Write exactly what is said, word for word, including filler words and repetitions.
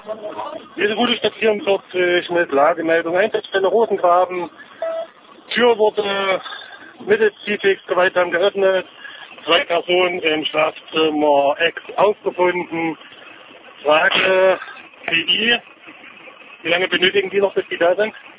Diese gute Station vierzig mit Lagemeldung, Einsatzstelle Rosengraben, Tür wurde mitteltiefig gewaltsam geöffnet, zwei Personen im Schlafzimmer Ex aufgefunden. Frage P I, wie lange benötigen die noch, bis die da sind?